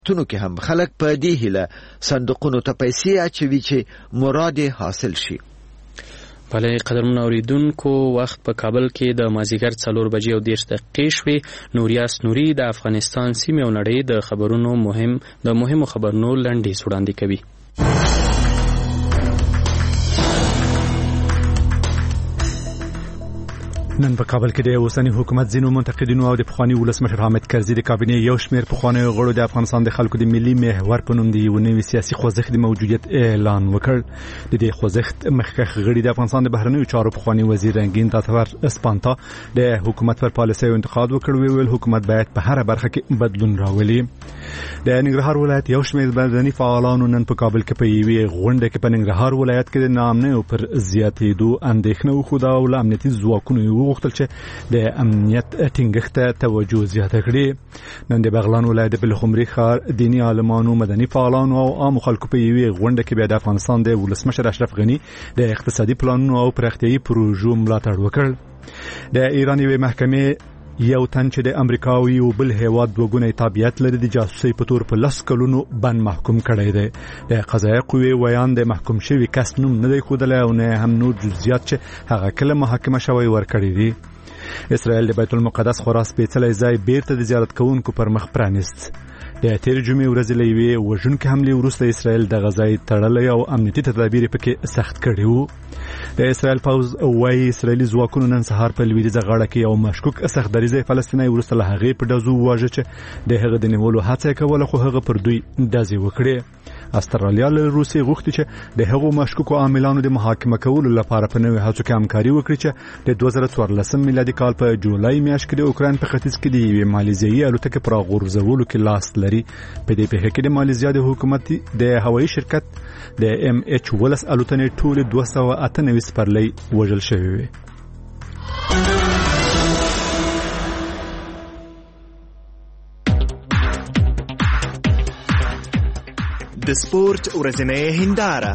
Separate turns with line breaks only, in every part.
تونو کې هم خلک په دې هیله صندوقونو ته پیسې اچوي چې مراد حاصل شي.
بله قدرمن اوریدونکو، وخت په کابل کې د مازیګر 4:30 شوې. نوریاس نوري د افغانستان سیمې او نړۍ د مهمو خبرونو لنډیز وړاندې کوي.
نن په کابل کې د اوسنی حکومت ځینو منتقدینو او د پخوانی ولسمشر حامد کرزي د کابینې یو شمېر پخوانی غړو د افغانستان د خلکو د ملي محور په نوم د یو نوي سیاسي خوځښت د موجودیت اعلان وکړ. د دې خوځښت مخکښ غړي د افغانستان د بهرنیو چارو پخوانی وزیر رنگین تاتور اسپانتا د حکومت پر پالیسیو انتقاد وکړ. ویل حکومت باید په هر برخه کې بدلون راولي. د ننګرهار ولایت یو شمېر مدني فعالانو نن په کابل کې په یوې غونډه کې په ننګرهار ولایت کې د ناامنیو پر زیاتېدو اندېښنه وښوده او له امنیتي ځواکونو غوښتل چې د امنیت ټینګښت ته توجه زیاته کړي. نن د بغلان ولایت په لخمري ښار دینی عالمانو، مدني فعالانو او عام خلکو په یوې غونډه کې د افغانستان د ولسمشر اشرف غني د اقتصادي پلانونو او پراختیایي پروژو ملاتړ وکړ. د ایران یوې محکمې یو تن چې د امریکا او یو بل هیواد وګونی تابعیت لري د جاسوسي په تور په 10 کلونو بند محکوم کړی دی. د قضایي قوې ویان د محکوم شوی کس نوم نه دی ښودلی او نه هم نور جزئیات چې هغه کله محاکمه شوی ورکړی دی. اسرائیل د بیت المقدس خورا سپېڅلی ځای بیرته د زیارت کوونکو پر مخ پرانیست. د تیر جمعې ورځې له یوې وژونکې حملې وروسته اسرائیل د غزای تړلی او امنیتي تدابیر پکې سخت کړي وو. د اسرائیل پوځ وایي اسرائیلي ځواکونو نن سهار په لویدیځه غاړه کې یو مشکوک سخت دریځی فلسطینی وروسته له هغې په ډزو وواژه چې د هغه د نیولو هڅه یې کوله، خو هغه پر دوی ډزې وکړې. استرالیا له روسیې غوښتي چې د هغو مشکوکو عاملانو د محاکمه کولو لپاره په نوې هڅو کې همکاري وکړي چې د 2014 میلادي کال په جولای میاشت کې د اوکراین په ختیځ کې د یوې مالیزیایي الوتکې پر غورځولو کې لاس لري. په دې پیښه کې د مالیزیا د حکومت د هوایي شرکت د MH-10 الوتنې ټول 298 سپرلۍ وژل شوې وي.
د سپورت ورځنۍ هنداره.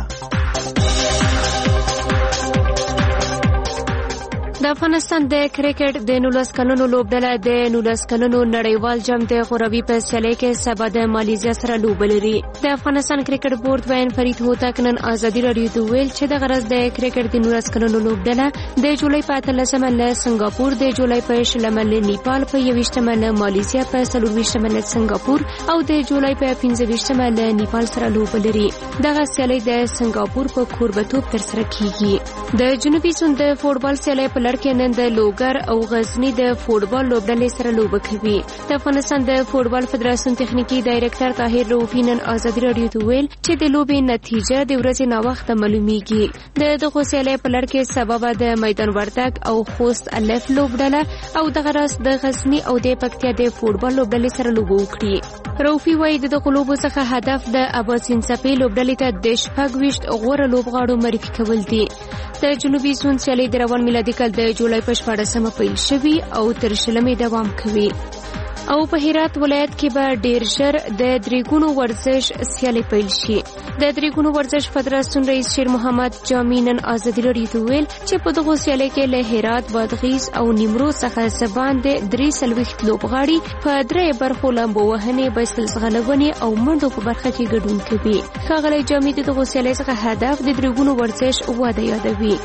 د افغانستان د کرکټ د 19 کلونو لوبډله د 19 کلونو نړیوال جام د غوروي په سیالۍ کې سبا د مالیزیا سره لوبه لري. د افغانستان کرکټ بورډ وین فرید هوتک نن ازادي رادیو ته ویل چې د غرض د کرکټ د 19 کلونو لوبډله د جولای په 13مه له سنگاپور، د جولای په 16مه له نیپال، په 21مه له مالیزیا، په 24مه له سنگاپور او د جولای په 15مه له نیپال سره لوبه لري. دغه سیالۍ د سنگاپور په کوربتوب ترسره کیږي. د جنوبي سوند د فوټبال سیالۍ په لړ کې نن د لوګر او غزنی د فوټبال لوبډلې سره لوبه کوي. د افغانستان د فوټبال فدراسیون تخنیکی ډایریکټر طاهر رؤفي نن ازادي رادیو ته ویل چې د لوبې نتیجه د ورځې ناوخته معلومیږي. د دغه سیالۍ په لړ کې سبب د میدان وردګ او خوست الف لوبډله او د غرض د غزنی او د پکتیا د فوټبال لوبډلې سره لوبه وکړي. رؤفي وایي د دغه لوبو څخه هدف د اباسین څپې لوبډلې ته د 26 غوره لوبغاړو معرفي کول دي. د جنوبي سوند سیالۍ د روان میلادي کال د جولای په 14مه پیل شوي او تر 20مې دوام کوي. او په هرات ولایت کې به ډیر ژر د دریګونو ورزش سیالۍ پیل شي. د دریګونو ورزش فدراسیون رئیس شیر محمد جامی نن ازادي رادیو ته ویل چې په دغه سیالۍ کې له هرات، بادغیس او نیمروز څخه سباندې 340 لوبغاړي په درې برخو لامبو وهنې، بایسکل ځغلونې او منډو په برخه کې ګډون کوي. ښاغلی جامی د دغه سیالۍ څخه هدف د دریګونو ورزش واده یادوي.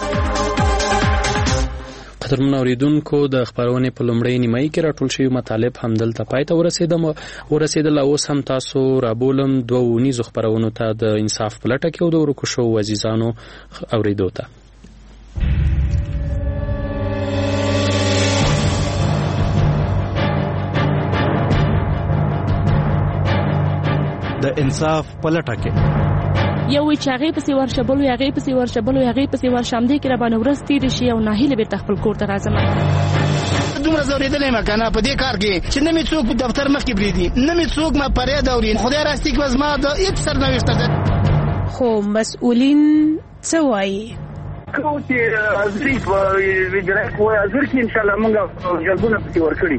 قدرمن اوریدونکو، د خبرونې په لومړۍ نیمایي کې راټول شوي مطالب همدلته پای ته ورسېدل. اوس هم تاسو رابولم دوه اونیزو خبرونو ته د انصاف په لټه کې او د ورکو شوو عزیزانو اوریدو ته.
د انصاف په لټه کې
یو چې هغه پسې ورشبلو، هغه پسې ورشبلو، هغه پسې ورشمدې کې را باندې ورځ تیر شي او ناهیله به خپل کور ته راځم.
دومره زورېدلې مکنه په دې کار کې چې نه می څوک دفتر مخ کې بریدي، نه می څوک ما پرې دورین. خدای راستي کې وز ما د هیڅ سرنوشت ده.
خو مسؤلین څه وایي؟
کو چې ازري په وجره کوی ازر کې ان شاء الله موږ جلبونه پکې ورکړي.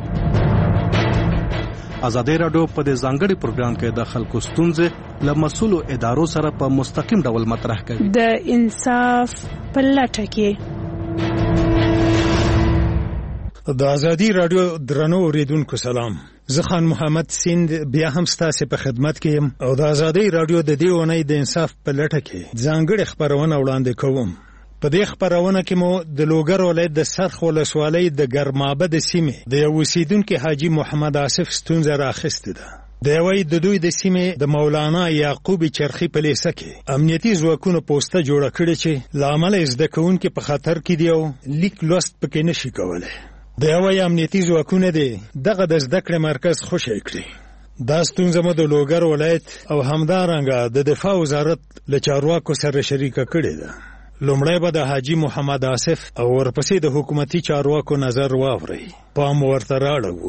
ازادي راډیو په دې ځانګړي پروګرام کې د خلکو ستونزې له مسؤلو ادارو سره په مستقیم ډول مطرح کوي.
د انصاف په لټه کې
د ازادي راډیو درنو اوریدونکو سلام. زه خان محمد سیند بیا هم ستاسو په خدمت کې یم او د آزادۍ رادیو د دې ونې د انصاف په لټه کې ځانګړي خبرونه وړاندې کوم. په دې خبرونه کې مو د لوګر ولایت د سرخ ولسوالۍ د ګرمابه د سیمې د یو اوسیدونکو حاجی محمد آصف ستونزه راخسته ده. د دوی د سیمې د مولانا یعقوب چرخی په لیسه کې امنیتي ځواکونو پوسټه جوړه کړې چې لامل زده کوونکو په خطر کې دی او لیک لوست پکې نشي کولای. د امنیتي ځواکونو دغه د زده کړې مرکز خوشی کړی. دا ستونزه مو د لوګر ولایت او همدارنګه د دفاع وزارت له چارواکو سره شریکه کړې ده. لومړی به د حاجی محمد آصف او ورپسې د حکومتي چارواکو نظر واوري. پام ورته راړو.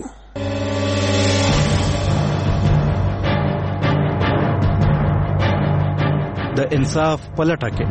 د انصاف پلټه کې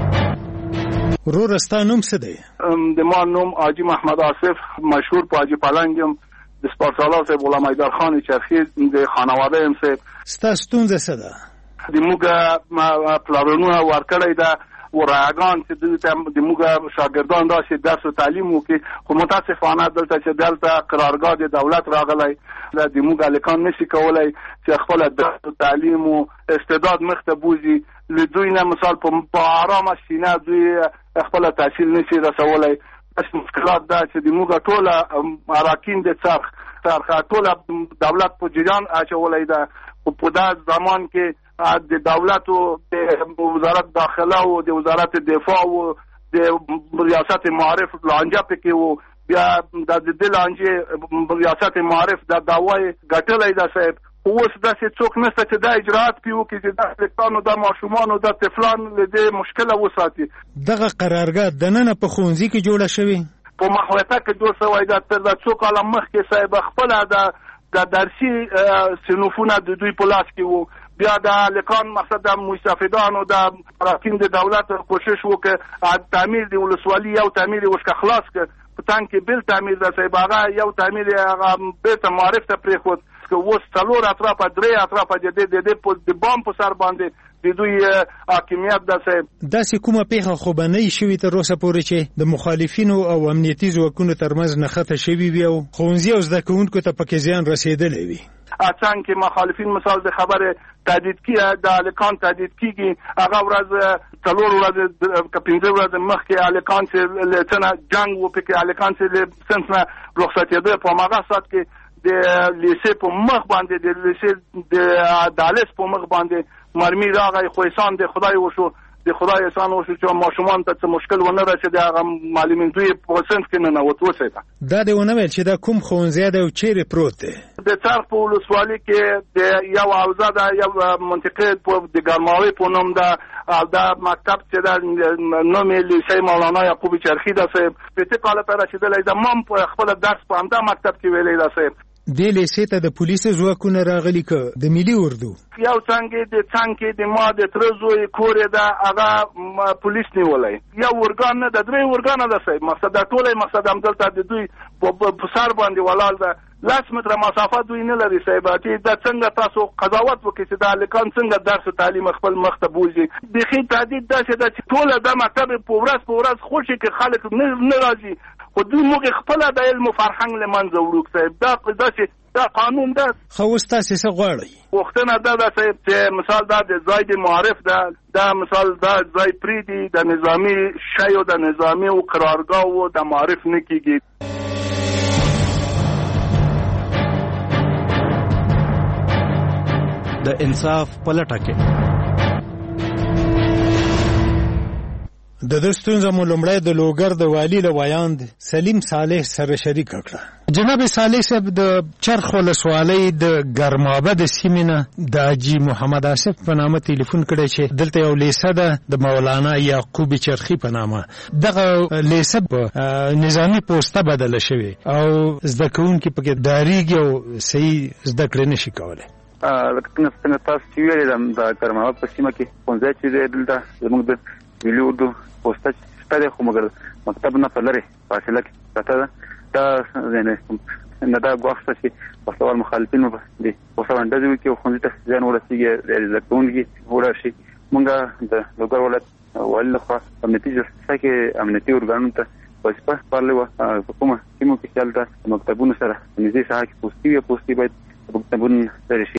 ورستا نوم څه دی؟
د ما نوم حاجی محمد آصف، مشهور په حاجی پلنګم، د سپارسالار صاحب غلام حیدر خان چرخی د خانواده هم صاحب.
ستاسو ستونزه څه ده؟
د موږ پلانونه ورکړی ده ورایگان چې د موږ شاګردان راشي درس او تعلیم وکړي، خو متاسفانه دلته چې قرارګاه د دولت راغلی د موږ الکان نشي کولای چې خپل درس او تعلیم او استعداد مخته بوزي. لدوی نه مثال په آرامه سینه دوی خپل تحصیل نشي رسولای. بس مشکلات دا چې د موږ ټوله اراکین د څرخ ټوله دولت په جریان اچولای ده. په دا زمان کې د دولت او د وزارت داخله او د وزارت دفاع او د ریاست معارف لانجه پکې وو. بیا د دې لانجه ریاست معارف د داوای ګټلای ده صاحب. اوس داسې څوک نشته چې دا اجرات پیو کې چې د لیکانو د ماشومان او د طفلان له مشکله وساتي.
دغه قرارګاه د نن په خونځي کې جوړه شوی
په محوطه کې جوړ شوی دا تر څو کاله مخکې صاحب خپل د درسي صنفونه د دوی په لاس کې وو. بیا د لیکان مقصد د مستفیدان او د اراکین د دولت کوشش وکړ تعمیر د ولسوالۍ یو تعمیر وشک خلاص ک په تان کې بل تعمیر د صاحب هغه یو تعمیر هغه بیت معارف ته پرې خو که وس څلور اطراف درې اطراف د بام په سر باندې د دوی حاکمیت د صاحب.
داسې کومه پیښه خو به نه شوي تر اوسه پورې چې د مخالفینو او امنیتي ځواکونو ترمنځ نښته شوي وي او ښوونځي او زده کوونکو ته پکې زیان رسېدلی وي؟
اڅنګ کې مخالفین مثال د خبره تهدید کیه د الکان تهدید کیږي هغه ورځ څلور ورځې که پنځه ورځې مخکې الکان چې لڅنه جنگ و پکې الکان چې سنسنه رخصتېده په هغه سات کې د لیسې په مخ باندې د لیسې د عدالت په مخ باندې مرمي راغی. خو احسان د خدای وشو چې ماشومان ته څه مشکل ونه رسېدی. هغه معلمین دوی په صنف کې نه وسېده.
دا دې ونه ویل چې دا کوم ښوونځی دی او چیرې پروت دی؟
د څرخ په ولسوالۍ کې د یو حوزه ده، یو منطقې د ګرماوي په نوم ده. دا مکتب چې دا نوم یې لیسې مولانا یعقوب چرخی ده صاحب. پېته کاله ته رسېدلی ده. ما هم خپل درس په همدا مکتب کې ویلی ده صاحب.
دې لیسې ته د پولیسو ځواکونه راغلي که د ملي اردو؟
یو څنګه د ما د تره زوی کور ده هغه پولیس نیولی. یو ورګان نه د درې ورګانه ده صاحب. مقصد دا ټوله مقصد همدلته د دوی په سر باندې ولاړ ده. 10 متره مسافه دوی نه لري صاحب. چې دا څنګه تاسو قضاوت وکړئ چې دا الکان څنګه درس او تعلیم خپل مخ ته بوزي؟ بخي تهدید داسې ده چې ټوله د مکتب په ورځ خوشي کې خلک نه راځي. خو دوی موږ خپل د علم او فرهنګ له منځه وړو صاحب. دا قانون ده.
خو اوس تاسې څه غواړئ؟
وختونه دا صاحب چې مثال دا د ځای د معارف ده، دا مثال دا ځای پریدي د نظامی شی او د نظامی او قرارګاه او د معارف نه کیږي.
د انصاف پلټه کې
د ستونزه مو لومړی د لوګر د والي له وایاند سلیم صالح سره شریک کړه. جناب صالح صاحب د چرخ ولسوالۍ د ګرمابه د سیمې نه د حاجي محمد آصف په نامه ټلیفون کړی چې دلته یو لیسه ده د مولانا یعقوب چرخی په نامه. دغه لیسه په نظامي پوسټه بدله شوې او زده کوونکي پکې داریږي او صحیح زده کړې نشي کولی.
څنګه تاسو چې ویلې د ګرمابه په سیمه کې ښوونځی چې دی دلته زموږ د ملي اردو پوسټه شته دی، خو مګر مکتب نه په لرې فاصله کې پرته ده. دا نه دا ګواښ شته چې وسله وال مخالفین د پوسټه ډزې وکړي او ښوونځي ته زیان ورسېږي، زده کوونکي ورشي. موږ د لوګر ولایت والي لخوا امنیتي جلسه کې امنیتي ارګانونو ته وظیفه سپارلې وه په کومه سیمو کې چې هلته مکتبونو سره نږدې ساحه کې پوستي باید مکتبونه لرې شي.